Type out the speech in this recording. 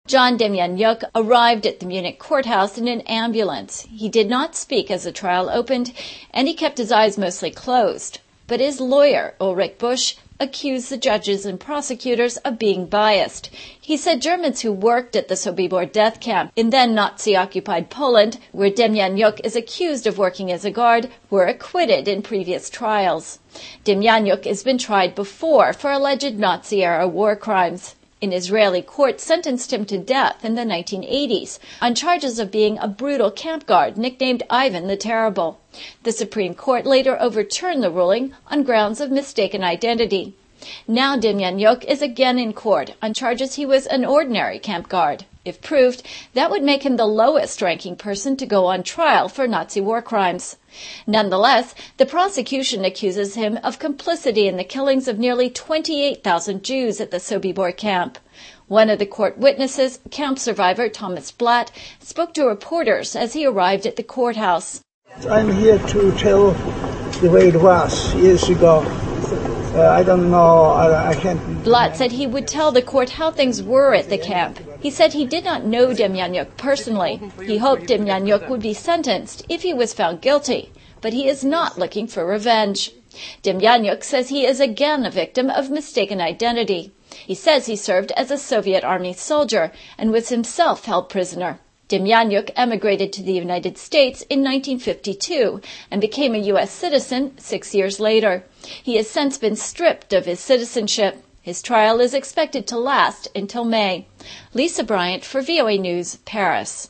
John Demjanjuk arrived at the Munich courthouse in an ambulance. He did not speak as the trial opened, and he kept his eyes mostly closed. But his lawyer, Ulrich Busch, accused the judges and prosecutors of being biased. He said Germans who worked at the Sobibor death camp in then Nazi-occupied Poland, where Demjanjuk is accused of working as a guard, were acquitted in previous trials. Demjanjuk has been tried before for alleged Nazi-era war crimes. An Israeli court sentenced him to death in the 1980s on charges of being a brutal camp guard nicknamed Ivan the Terrible. The Supreme Court later overturned the ruling on grounds of mistaken identity. Now Demjanjuk is again in court on charges he was an ordinary camp guard. If proved, that would make him the lowest-ranking person to go on trial for Nazi war crimes. Nonetheless, the prosecution accuses him of complicity in the killings of nearly 28,000 Jews at the Sobibor camp. One of the court witnesses, camp survivor Thomas Blatt, spoke to reporters as he arrived at the courthouse. I'm here to tell the way it was years ago. I don't know, I can't... Blatt said he would tell the court how things were at the camp. He said he did not know Demjanjuk personally. He hoped Demjanjuk would be sentenced if he was found guilty, but he is not looking for revenge. Demjanjuk says he is again a victim of mistaken identity. He says he served as a Soviet army soldier and was himself held prisoner. Demjanjuk emigrated to the United States in 1952 and became a U.S. citizen 6 years later. He has since been stripped of his citizenship. His trial is expected to last until May. Lisa Bryant for VOA News, Paris.